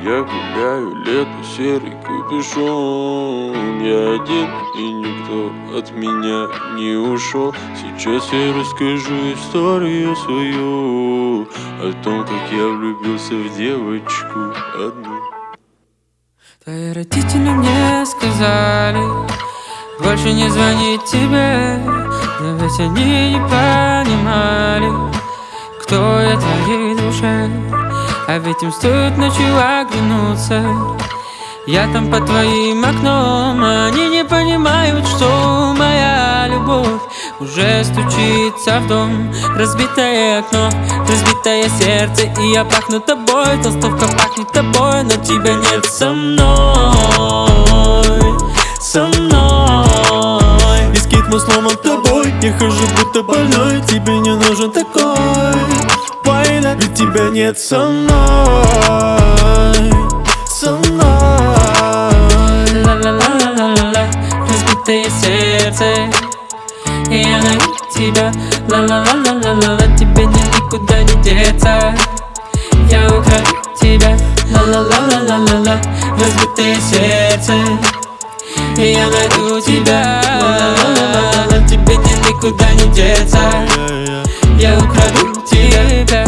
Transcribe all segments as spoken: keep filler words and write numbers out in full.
Я гуляю, лето, серый капюшон. Я один, и никто от меня не ушел. Сейчас я расскажу историю свою о том, как я влюбился в девочку одну. Твои родители мне сказали больше не звонить тебе, но ведь они не понимали, кто я твоей душе. А ведь им стоит ночью оглянуться, я там под твоим окном. Они не понимают, что моя любовь уже стучится в дом. Разбитое окно, разбитое сердце, и я пахну тобой. Толстовка пахнет тобой, но тебя нет со мной, со мной. Бискит мой сломан тобой, я хожу будто больной. Тебе не нужен такой война, ведь тебя нет со мной, со мной. Ла-ла-ла-ла-ла-ла, разбитое сердце, и я найду тебя. Ла-ла-ла-ла-ла-ла, тебе никуда не деться. Я украду тебя. Ла-ла-ла-ла-ла-ла, разбитое сердце, и я найду тебя. Ла-ла-ла-ла-ла, тебе никуда не деться. Я украду тебя.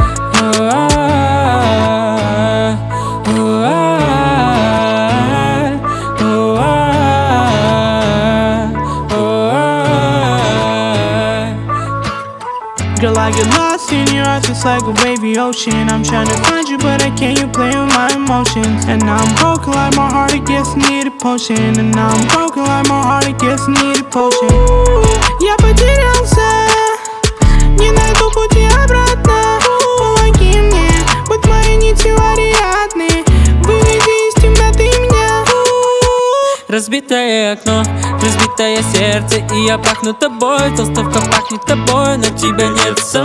Girl, I get lost in your eyes, it's like a wavy ocean. I'm trying to find you, but I can't, you playing with my emotions. And now I'm broken like my heart, it gets needed potion. And now I'm broken like my heart, it gets needed potion. Я потерялся, не найду пути обратно. Помоги мне, будь моей нитью Ариадны. Выведи из темноты меня. Разбитое окно, разбитое сердце, и я пахну тобой. Толстовка пахнет тобой, но тебя нет со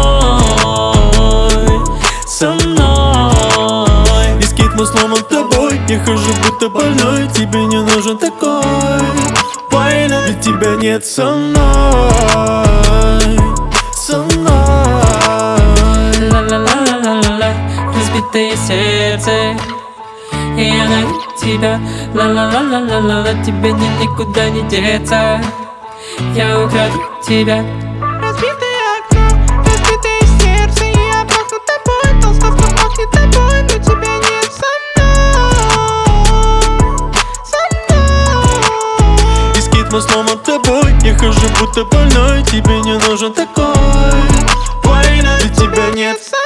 мной, со мной. Бискит мой сломан тобой, я хожу будто больной. Тебе не нужен такой война, ведь тебя нет со мной, со мной. Ла-ла-ла-ла-ла-ла, разбитое сердце, и я найду тебя. Ла-ла-ла-ла-ла-ла, тебе нет никуда не деться. Я украду тебя. Разбитое окно, разбитое сердце, и я пахну тобой. Толстовка пахнет тобой, но тебя нет со мной, со мной. Бискит мой сломан тобой, я хожу будто больной. Тебе не нужен такой война, ведь тебя нет со